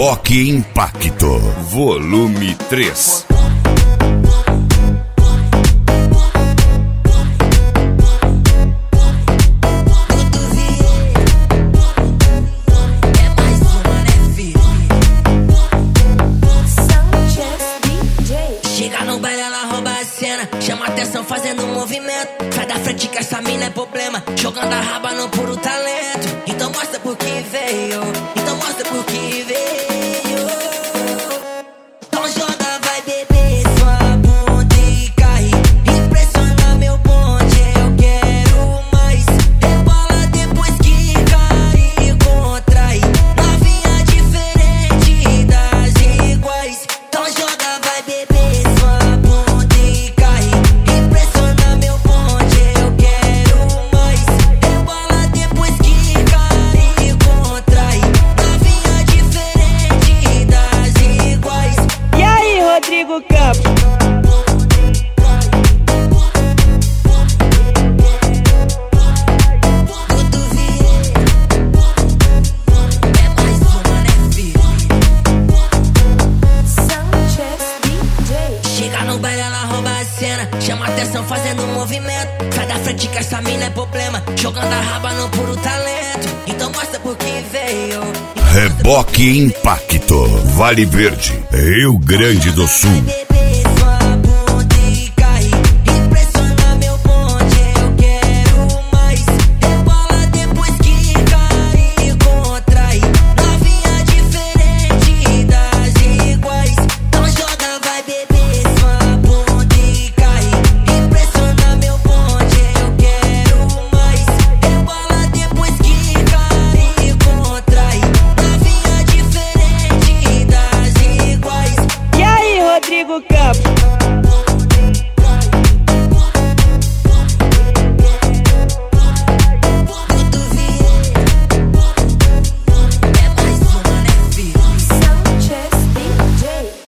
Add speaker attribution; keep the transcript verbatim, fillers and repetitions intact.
Speaker 1: Reboque Impacto, volume três.
Speaker 2: Chega no baile, ela rouba a cena, chama atenção fazendo um movimento. Sai da frente que essa mina é problema, jogando a raba no puro talento. Então mostra por que veio, então mostra por que veio. Então joga, vai beber sua bunda e cai. Impressiona meu bonde, eu quero mais. Rebola depois que cai e contrai. Novinha diferente das iguais. Então joga, vai beber.
Speaker 3: Rodrigo Campos.
Speaker 2: Chega no baile, ela rouba a cena, chama atenção fazendo um movimento. Sai da frente que essa mina é problema, jogando a raba no puro talento. Então mostra por que veio.
Speaker 1: Reboque Impacto, Vale Verde, Rio Grande do Sul.